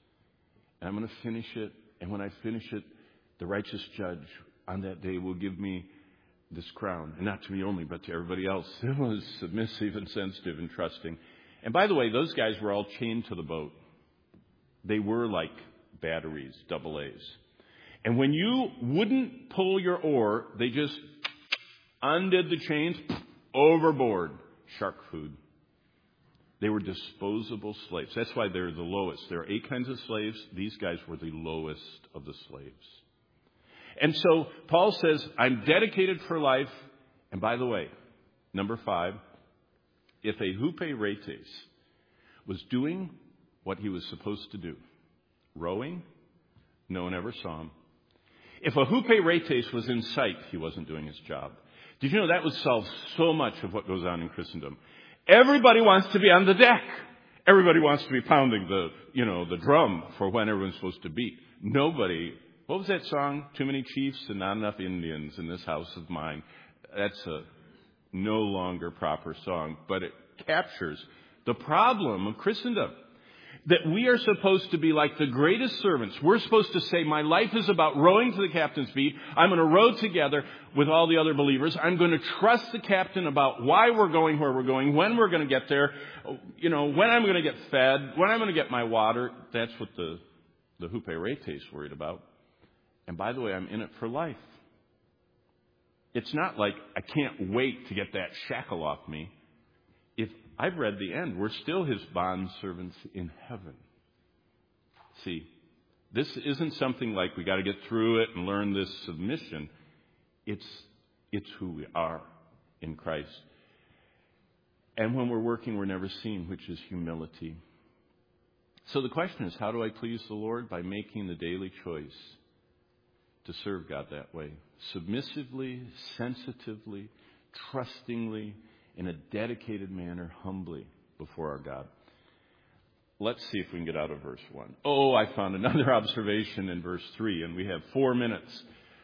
And I'm going to finish it. And when I finish it, the righteous judge on that day will give me this crown. And not to me only, but to everybody else who was submissive and sensitive and trusting. And by the way, those guys were all chained to the boat. They were like batteries, double A's. And when you wouldn't pull your oar, they just undid the chains, overboard. Shark food. They were disposable slaves. That's why they're the lowest. There are eight kinds of slaves. These guys were the lowest of the slaves. And so Paul says, I'm dedicated for life. And by the way, number five, if a huperetes was doing what he was supposed to do, rowing, no one ever saw him. If a huperetes was in sight, he wasn't doing his job. Did you know that would solve so much of what goes on in Christendom? Everybody wants to be on the deck. Everybody wants to be pounding the, you know, the drum for when everyone's supposed to beat. Nobody. What was that song? Too many chiefs and not enough Indians in this house of mine. That's a no longer proper song, but it captures the problem of Christendom. That we are supposed to be like the greatest servants. We're supposed to say, my life is about rowing to the captain's feet. I'm going to row together with all the other believers. I'm going to trust the captain about why we're going where we're going, when we're going to get there, you know, when I'm going to get fed, when I'm going to get my water. That's what the, the huperetes worried about. And by the way, I'm in it for life. It's not like I can't wait to get that shackle off me. If I've read the end, we're still his bond servants in heaven. See, this isn't something like we got to get through it and learn this submission. It's, it's who we are in Christ. And when we're working, we're never seen, which is humility. So the question is, how do I please the Lord? By making the daily choice to serve God that way. Submissively, sensitively, trustingly, in a dedicated manner, humbly before our God. Let's see if we can get out of verse one. Oh, I found another observation in verse three, and we have four minutes.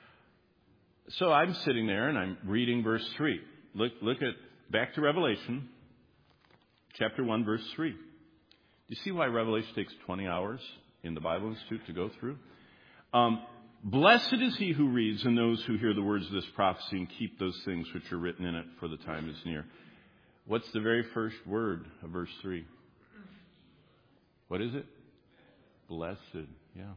So I'm sitting there and I'm reading verse three. Look, look at, back to Revelation, chapter one, verse three. Do you see why Revelation takes twenty hours in the Bible Institute to go through? Um, Blessed is he who reads and those who hear the words of this prophecy and keep those things which are written in it, for the time is near. What's the very first word of verse three? What is it? Blessed. Yeah.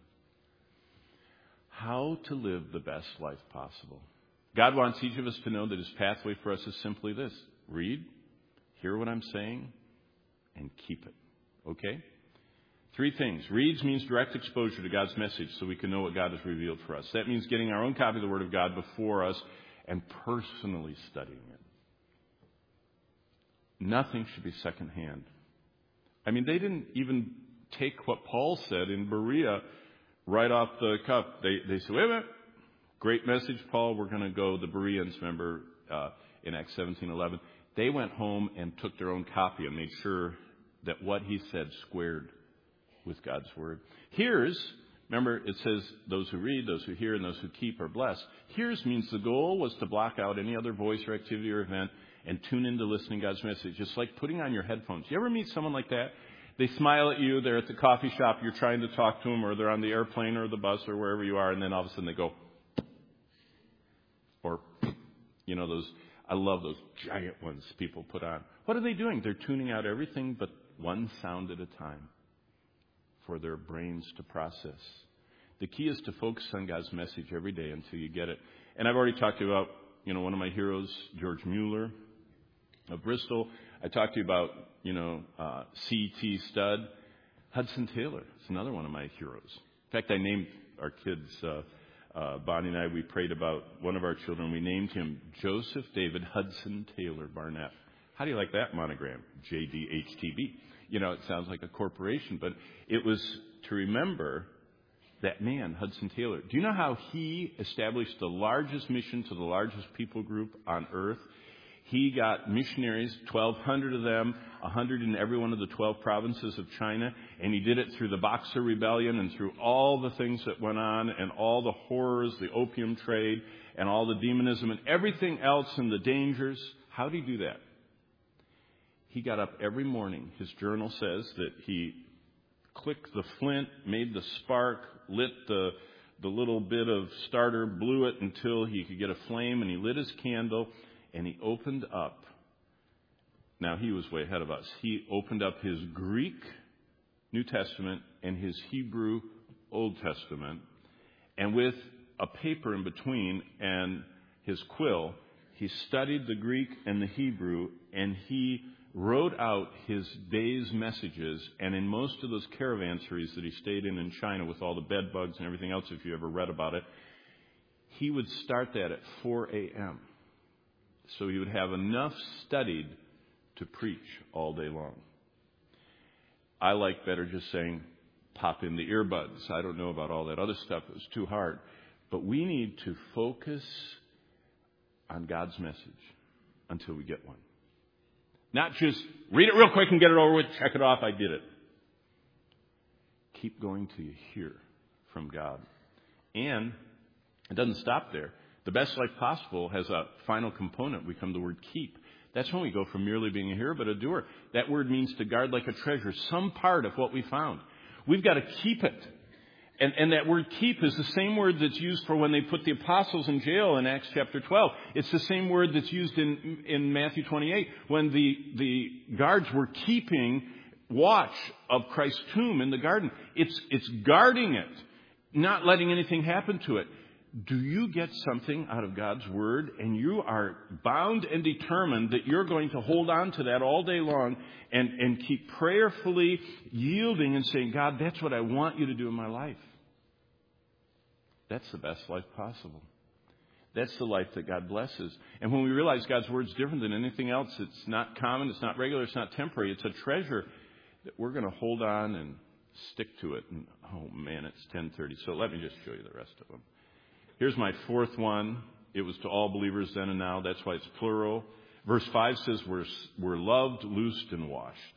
How to live the best life possible. God wants each of us to know that his pathway for us is simply this. Read, hear what I'm saying, and keep it. Okay? Three things. Reads means direct exposure to God's message so we can know what God has revealed for us. That means getting our own copy of the Word of God before us and personally studying it. Nothing should be secondhand. I mean, they didn't even take what Paul said in Berea right off the cuff. They, they said, wait a minute. Great message, Paul. We're going to go. The Bereans, remember, uh, in Acts seventeen eleven. They went home and took their own copy and made sure that what he said squared with God's Word. Here's, remember, it says those who read, those who hear, and those who keep are blessed. Here's means the goal was to block out any other voice or activity or event and tune into listening to God's message. Just like putting on your headphones. You ever meet someone like that? They smile at you. They're at the coffee shop. You're trying to talk to them, or they're on the airplane or the bus or wherever you are, and then all of a sudden they go, or, you know, those, I love those giant ones people put on. What are they doing? They're tuning out everything but one sound at a time for their brains to process. The key is to focus on God's message every day until you get it. And I've already talked to you about you know, one of my heroes, George Mueller of Bristol. I talked to you about, you know, uh, C T Studd. Hudson Taylor is another one of my heroes. In fact, I named our kids, uh, uh, Bonnie and I, we prayed about one of our children. We named him Joseph David Hudson Taylor Barnett. How do you like that monogram? J D H T B. You know, it sounds like a corporation, but it was to remember that man, Hudson Taylor. Do you know how he established the largest mission to the largest people group on earth? He got missionaries, twelve hundred of them, one hundred in every one of the twelve provinces of China, and he did it through the Boxer Rebellion and through all the things that went on and all the horrors, the opium trade and all the demonism and everything else and the dangers. How did he do that? He got up every morning. His journal says that he clicked the flint, made the spark, lit the the little bit of starter, blew it until he could get a flame, and he lit his candle, and he opened up. Now, he was way ahead of us. He opened up his Greek New Testament and his Hebrew Old Testament, and with a paper in between and his quill, he studied the Greek and the Hebrew, and he wrote out his day's messages. And in most of those caravanseries that he stayed in in China with all the bed bugs and everything else, if you ever read about it, he would start that at four a.m. So he would have enough studied to preach all day long. I like better just saying, pop in the earbuds. I don't know about all that other stuff. It was too hard. But we need to focus on God's message until we get one. Not just read it real quick and get it over with, check it off, I did it. Keep going till you hear from God. And it doesn't stop there. The best life possible has a final component. We come to the word keep. That's when we go from merely being a hearer, but a doer. That word means to guard like a treasure, some part of what we found. We've got to keep it. And, and that word keep is the same word that's used for when they put the apostles in jail in Acts chapter twelve. It's the same word that's used in, in Matthew twenty-eight when the, the guards were keeping watch of Christ's tomb in the garden. It's, it's guarding it, not letting anything happen to it. Do you get something out of God's word, and you are bound and determined that you're going to hold on to that all day long and, and keep prayerfully yielding and saying, God, that's what I want you to do in my life? That's the best life possible. That's the life that God blesses. And when we realize God's word is different than anything else, it's not common, it's not regular, it's not temporary, it's a treasure that we're going to hold on and stick to it. And, oh, man, it's ten thirty, so let me just show you the rest of them. Here's my fourth one. It was to all believers then and now. That's why it's plural. Verse five says we're, we're loved, loosed, and washed.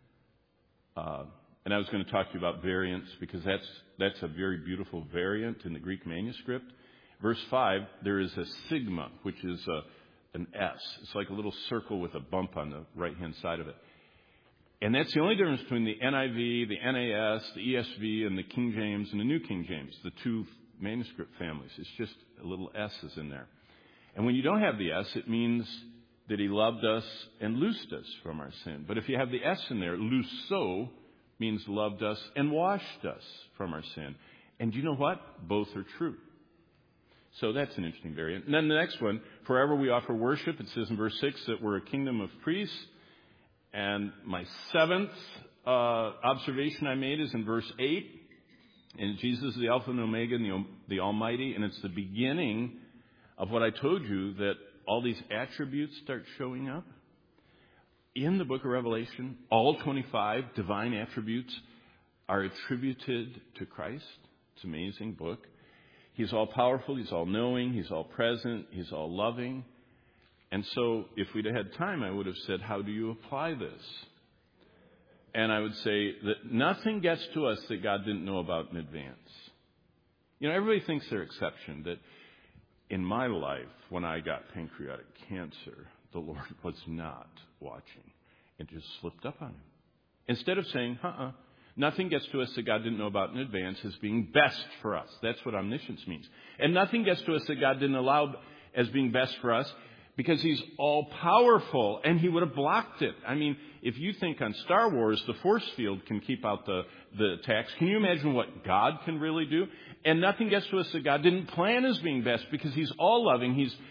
Uh, and I was going to talk to you about variants because that's, that's a very beautiful variant in the Greek manuscript. Verse five, there is a sigma, which is a, an S. It's like a little circle with a bump on the right-hand side of it. And that's the only difference between the N I V, the N A S, the E S V, and the King James and the New King James, the two manuscript families. It's just a little S is in there. And when you don't have the S, it means that he loved us and loosed us from our sin. But if you have the S in there, luso means loved us and washed us from our sin. And you know what? Both are true. So that's an interesting variant. And then the next one, forever we offer worship. It says in verse six that we're a kingdom of priests. And my seventh uh, observation I made is in verse eight. And Jesus is the Alpha and Omega and the, the Almighty. And it's the beginning of what I told you, that all these attributes start showing up. In the book of Revelation, all twenty-five divine attributes are attributed to Christ. It's an amazing book. He's all powerful. He's all knowing. He's all present. He's all loving. And so if we'd had time, I would have said, how do you apply this? And I would say that nothing gets to us that God didn't know about in advance. You know, everybody thinks they're exception, that in my life, when I got pancreatic cancer, the Lord was not watching. It just slipped up on him. Instead of saying, uh-uh, nothing gets to us that God didn't know about in advance as being best for us. That's what omniscience means. And nothing gets to us that God didn't allow as being best for us, because he's all-powerful, and he would have blocked it. I mean, if you think on Star Wars, the force field can keep out the, the attacks, can you imagine what God can really do? And nothing gets to us that God didn't plan as being best, because he's all-loving, he's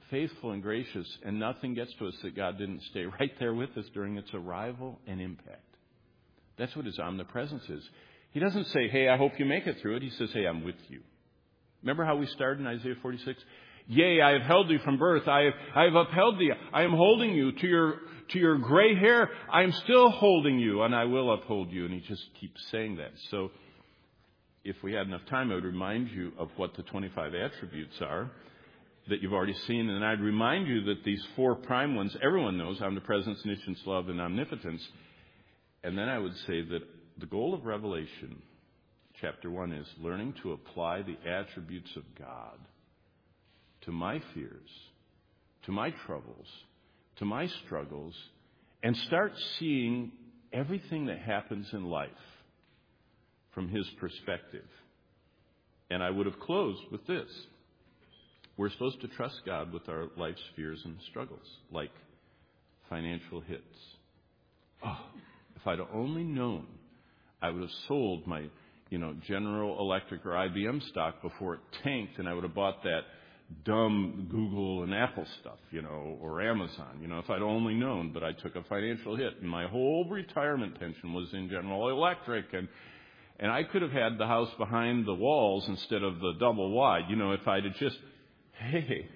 faithful and gracious, and nothing gets to us that God didn't stay right there with us during its arrival and impact. That's what his omnipresence is. He doesn't say, hey, I hope you make it through it. He says, hey, I'm with you. Remember how we started in Isaiah forty-six? Yea, I have held thee from birth. I have, I have upheld thee. I am holding you to your, to your gray hair. I am still holding you, and I will uphold you. And he just keeps saying that. So if we had enough time, I would remind you of what the twenty-five attributes are that you've already seen. And I'd remind you that these four prime ones, everyone knows, omnipresence, omniscience, love, and omnipotence. And then I would say that the goal of Revelation, chapter one, is learning to apply the attributes of God to my fears, to my troubles, to my struggles, and start seeing everything that happens in life from his perspective. And I would have closed with this. We're supposed to trust God with our life's fears and struggles, like financial hits. Oh, if I'd only known, I would have sold my, you know, General Electric or I B M stock before it tanked, and I would have bought that dumb Google and Apple stuff, you know, or Amazon. You know, if I'd only known, but I took a financial hit, and my whole retirement pension was in General Electric, and and I could have had the house behind the walls instead of the double wide. You know, if I'd have just, hey,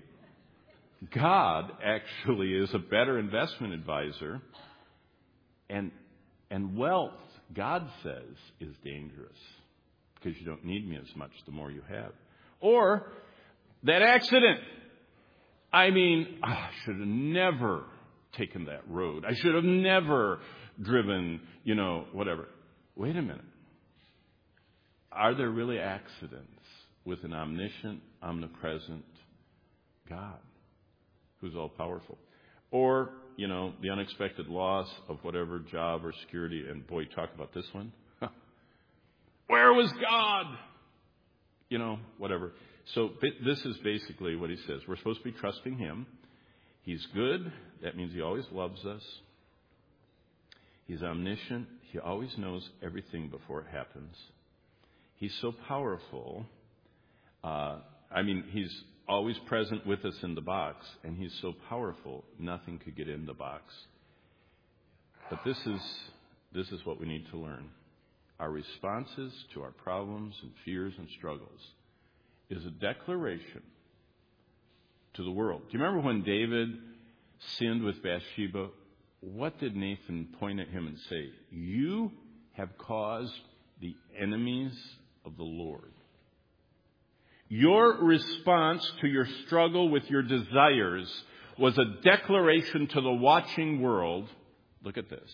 God actually is a better investment advisor, and and wealth, God says, is dangerous because you don't need me as much the more you have. Or that accident. I mean, I should have never taken that road. I should have never driven, you know, whatever. Wait a minute. Are there really accidents with an omniscient, omnipresent God who's all powerful? Or, you know, the unexpected loss of whatever job or security, and boy, talk about this one. Where was God? You know, whatever. So this is basically what he says. We're supposed to be trusting him. He's good. That means he always loves us. He's omniscient. He always knows everything before it happens. He's so powerful. Uh, I mean, he's always present with us in the box, and he's so powerful, nothing could get in the box. But this is this is what we need to learn. Our responses to our problems and fears and struggles is a declaration to the world. Do you remember when David sinned with Bathsheba? What did Nathan point at him and say? You have caused the enemies of the Lord. Your response to your struggle with your desires was a declaration to the watching world. Look at this.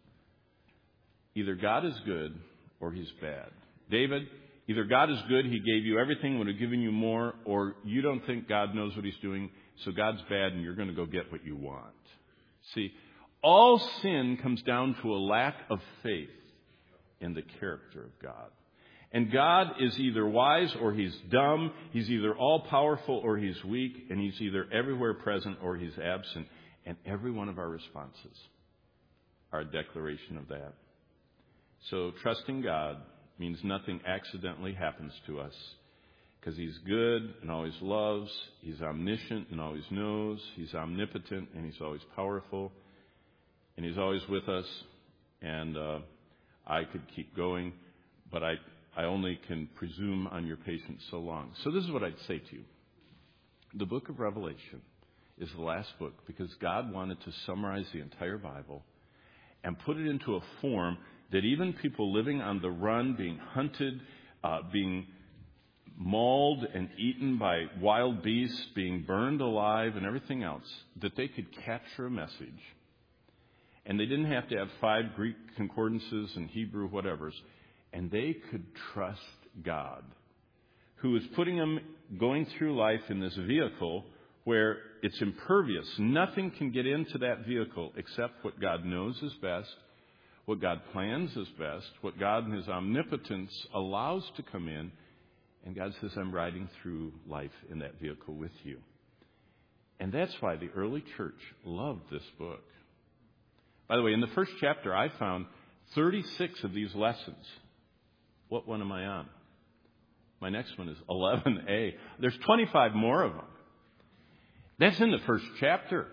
Either God is good or he's bad. David, either God is good, he gave you everything, would have given you more, or you don't think God knows what he's doing, so God's bad and you're going to go get what you want. See, all sin comes down to a lack of faith in the character of God. And God is either wise or he's dumb. He's either all-powerful or he's weak. And he's either everywhere present or he's absent. And every one of our responses are a declaration of that. So trusting God means nothing accidentally happens to us. Because he's good and always loves. He's omniscient and always knows. He's omnipotent and he's always powerful. And he's always with us. And uh, I could keep going. But I... I only can presume on your patience so long. So this is what I'd say to you. The book of Revelation is the last book because God wanted to summarize the entire Bible and put it into a form that even people living on the run, being hunted, uh, being mauled and eaten by wild beasts, being burned alive and everything else, that they could capture a message. And they didn't have to have five Greek concordances and Hebrew whatevers. And they could trust God, who is putting them going through life in this vehicle where it's impervious. Nothing can get into that vehicle except what God knows is best, what God plans is best, what God in his omnipotence allows to come in. And God says, I'm riding through life in that vehicle with you. And that's why the early church loved this book. By the way, in the first chapter, I found thirty-six of these lessons. What one am I on? My next one is eleven A. There's twenty-five more of them. That's in the first chapter.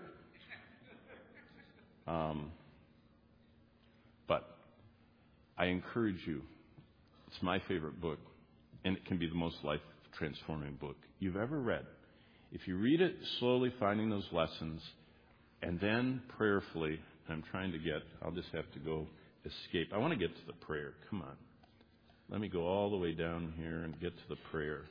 Um, but I encourage you. It's my favorite book, and it can be the most life-transforming book you've ever read. If you read it slowly, finding those lessons, and then prayerfully, I'm trying to get, I'll just have to go escape. I want to get to the prayer. Come on. Let me go all the way down here and get to the prayer.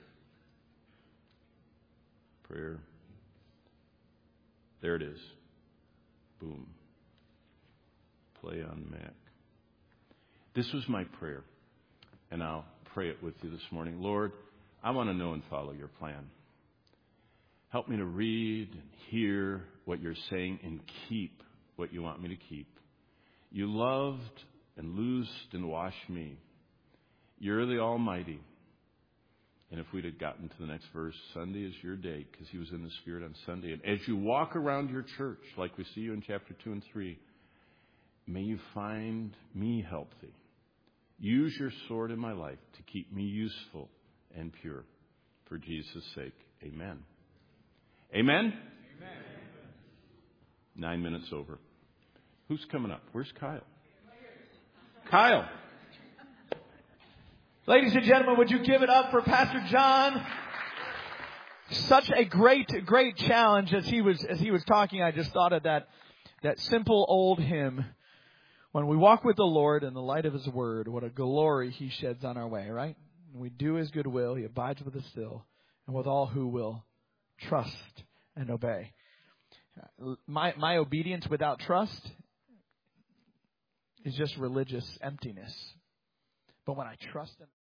Prayer. There it is. Boom. Play on Mac. This was my prayer, and I'll pray it with you this morning. Lord, I want to know and follow your plan. Help me to read and hear what you're saying and keep what you want me to keep. You loved and loosed and washed me. You're the Almighty. And if we'd have gotten to the next verse, Sunday is your day, because he was in the Spirit on Sunday. And as you walk around your church, like we see you in chapter two and three, may you find me healthy. Use your sword in my life to keep me useful and pure. For Jesus' sake, amen. Amen? Amen? Nine minutes over. Who's coming up? Where's Kyle? Kyle. Ladies and gentlemen, would you give it up for Pastor John? Such a great, great challenge. As he was, as he was talking, I just thought of that, that simple old hymn. When we walk with the Lord in the light of his word, what a glory he sheds on our way, right? When we do his good will, he abides with us still, and with all who will trust and obey. My, my obedience without trust is just religious emptiness. But when I trust him,